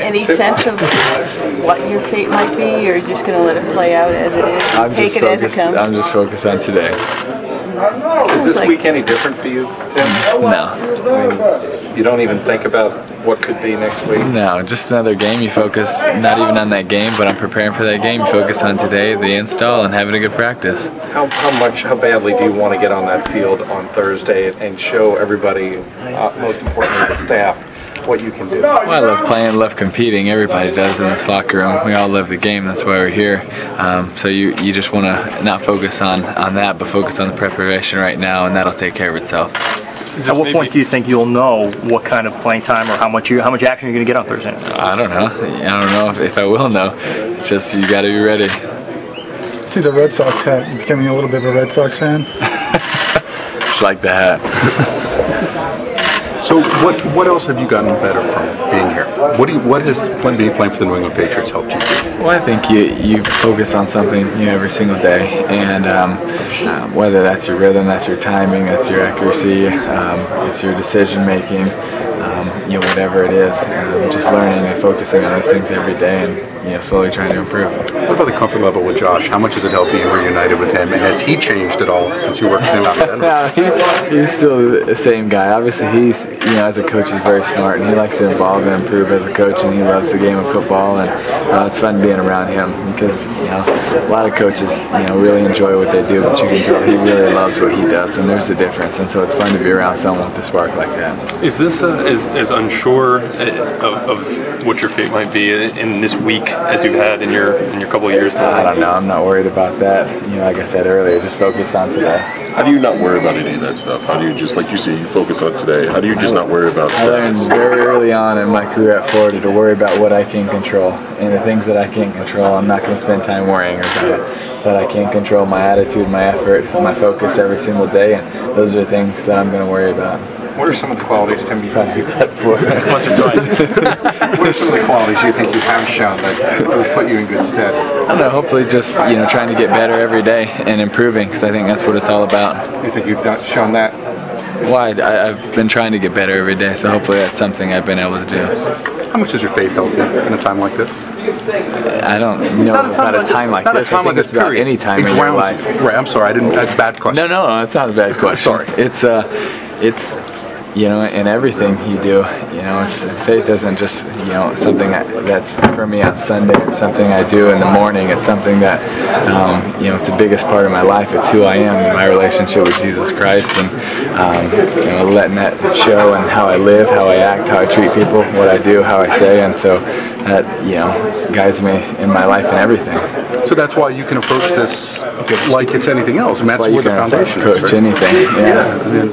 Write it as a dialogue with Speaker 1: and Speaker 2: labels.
Speaker 1: Any sense of what your fate might be, or are you just going to let it play out as it is? Take it as it comes?
Speaker 2: I'm just focused on today.
Speaker 3: Is this week any different for you, Tim?
Speaker 2: No.
Speaker 3: I mean, you don't even think about what could be next week?
Speaker 2: No, just another game. You focus not even on that game, but I'm preparing for that game. You focus on today, the install, and having a good practice.
Speaker 3: How badly do you want to get on that field on Thursday and show everybody, most importantly the staff, what you can do?
Speaker 2: Well, I love playing, love competing. Everybody does in this locker room. We all love the game. That's why we're here. So you just want to not focus on that, but focus on the preparation right now, and that'll take care of itself.
Speaker 4: At what point do you think you'll know what kind of playing time or how much action you're going to get on Thursday?
Speaker 2: I don't know. I don't know if I will know. It's just you got to be ready.
Speaker 5: See the Red Sox hat. You're becoming a little bit of a Red Sox fan.
Speaker 2: Just like the hat.
Speaker 6: So what else have you gotten better from being here? What has playing for the New England Patriots helped you do?
Speaker 2: Well, I think you focus on something every single day, and whether that's your rhythm, that's your timing, that's your accuracy, it's your decision making, whatever it is, just learning and focusing on those things every day, and slowly trying to improve.
Speaker 6: What about the comfort level with Josh? How much has it helped being reunited with him, and has he changed at all since you worked with him out in Denver?
Speaker 2: No, he's still the same guy. Obviously, he's as a coach, he's very smart, and he likes to evolve and improve as a coach, and he loves the game of football, and it's fun being around him because a lot of coaches really enjoy what they do, but you can tell he really loves what he does, and there's the difference, and so it's fun to be around someone with the spark like that.
Speaker 7: Is this as unsure of what your fate might be in this week as you've had in your couple of years now?
Speaker 2: I don't know. I'm not worried about that. Like I said earlier, just focus on today.
Speaker 8: How do you not worry about any of that stuff? How do you just, like you say, you focus on today? How do you just not worry about
Speaker 2: I learned very early on in my career at Florida to worry about what I can control. And the things that I can't control, I'm not going to spend time worrying about. But I can control my attitude, my effort, my focus every single day. And those are things that I'm going to worry about.
Speaker 3: What are some of the qualities, Tim, you think you've
Speaker 2: that for
Speaker 7: once or twice?
Speaker 3: What are some of the qualities you think you have shown that would put you in good stead?
Speaker 2: I don't know, hopefully just trying to get better every day and improving, because I think that's what it's all about.
Speaker 3: You think you've shown that?
Speaker 2: Well, I've been trying to get better every day, so hopefully that's something I've been able to do.
Speaker 6: How much does your faith help you in a time like this?
Speaker 2: I don't know about a time like this. I think it's about any time in your life.
Speaker 6: Right, I'm sorry, that's a bad question.
Speaker 2: No, it's not a bad question.
Speaker 6: Sorry.
Speaker 2: It's in everything you do, faith isn't just, something that's for me on Sunday or something I do in the morning. It's something that, it's the biggest part of my life. It's who I am, my relationship with Jesus Christ, and, letting that show in how I live, how I act, how I treat people, what I do, how I say, and so that, guides me in my life and everything.
Speaker 6: So that's why you can approach this like it's anything else, and that's where the foundation is.
Speaker 2: Approach anything, yeah.